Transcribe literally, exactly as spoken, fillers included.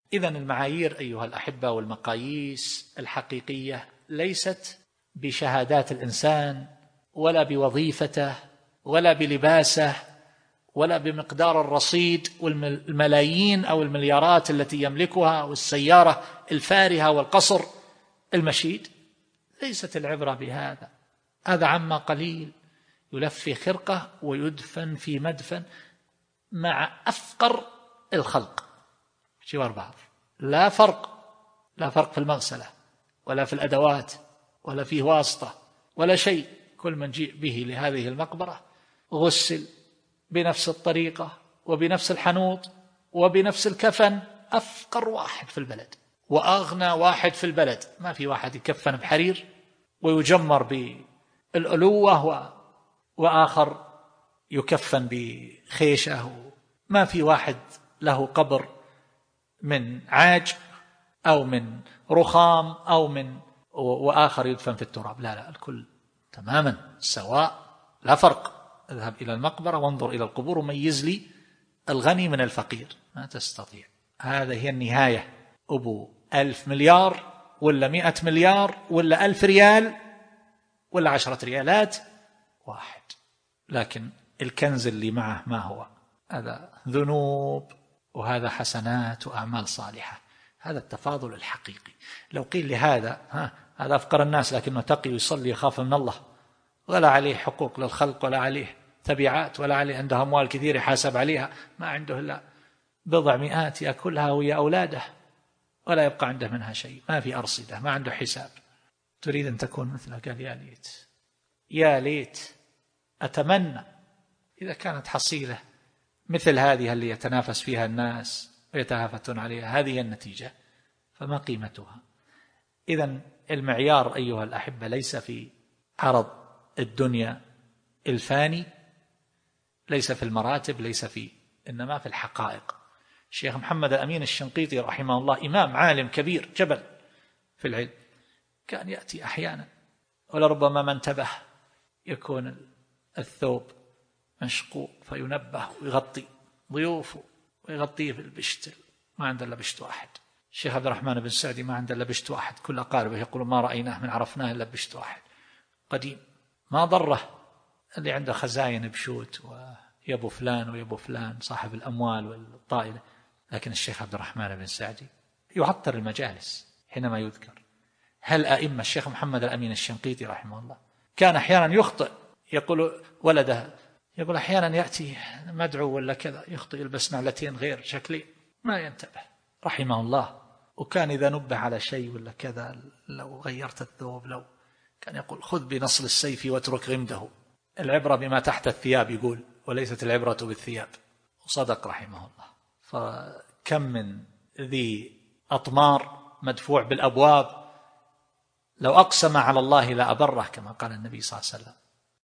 إذن المعايير أيها الأحبة والمقاييس الحقيقية ليست بشهادات الإنسان ولا بوظيفته ولا بلباسه ولا بمقدار الرصيد والملايين أو المليارات التي يملكها والسيارة الفارهة والقصر المشيد. ليست العبرة بهذا. هذا عما قليل يلف في خرقة ويدفن في مدفن مع أفقر الخلق جوار بعض. لا فرق لا فرق في المغسلة ولا في الأدوات ولا فيه واسطة ولا شيء. كل من جيء به لهذه المقبرة غسل بنفس الطريقة وبنفس الحنوط وبنفس الكفن. أفقر واحد في البلد وأغنى واحد في البلد. ما في واحد يكفن بحرير ويجمر بالألوة وآخر يكفن بخيشة. ما في واحد له قبر من عاج أو من رخام أو من وآخر يدفن في التراب. لا لا، الكل تماما سواء، لا فرق. اذهب إلى المقبرة وانظر إلى القبور وميز لي الغني من الفقير. ما تستطيع. هذا هي النهاية. أبو ألف مليار ولا مئة مليار ولا ألف ريال ولا عشرة ريالات واحد. لكن الكنز اللي معه ما هو؟ هذا ذنوب وهذا حسنات وأعمال صالحة. هذا التفاضل الحقيقي. لو قيل لهذا ها هذا أفقر الناس لكنه تقي ويصلي يخاف من الله ولا عليه حقوق للخلق ولا عليه تبعات ولا عليه عنده أموال كثير يحاسب عليها، ما عنده إلا بضع مئات يأكلها ويا أولاده ولا يبقى عنده منها شيء، ما في أرصدة، ما عنده حساب. تريد أن تكون مثله؟ قال يا ليت يا ليت أتمنى إذا كانت حصيلة مثل هذه اللي يتنافس فيها الناس ويتهافتون عليها، هذه النتيجة، فما قيمتها؟ إذن المعيار أيها الأحبة ليس في عرض الدنيا الفاني، ليس في المراتب، ليس في، إنما في الحقائق. الشيخ محمد الأمين الشنقيطي رحمه الله إمام عالم كبير جبل في العلم، كان يأتي أحيانا ولربما ما انتبه يكون الثوب مشقوق فينبه ويغطي ضيوفه ويغطيه في البشت، ما عنده إلا بشت واحد. الشيخ عبد الرحمن بن سعدي ما عنده إلا بشت واحد، كل أقاربه يقولون ما رأيناه من عرفناه إلا بشت واحد قديم، ما ضره اللي عنده خزاين بشوت ويبو فلان ويبو فلان صاحب الأموال والطائلة. لكن الشيخ عبد الرحمن بن سعدي يعطر المجالس حينما يذكر. هل أئمة الشيخ محمد الأمين الشنقيطي رحمه الله كان أحيانا يخطئ، يقول ولده يقول أحيانا يأتي مدعو ولا كذا يخطئ يلبس نعلتين غير شكلي ما ينتبه رحمه الله. وكان إذا نبه على شيء ولا كذا لو غيرت الثوب لو كان يقول خذ بنصل السيف واترك غمده، العبرة بما تحت الثياب يقول وليست العبرة بالثياب. وصدق رحمه الله. فكم من ذي أطمار مدفوع بالأبواب لو أقسم على الله لا أبره كما قال النبي صلى الله عليه وسلم.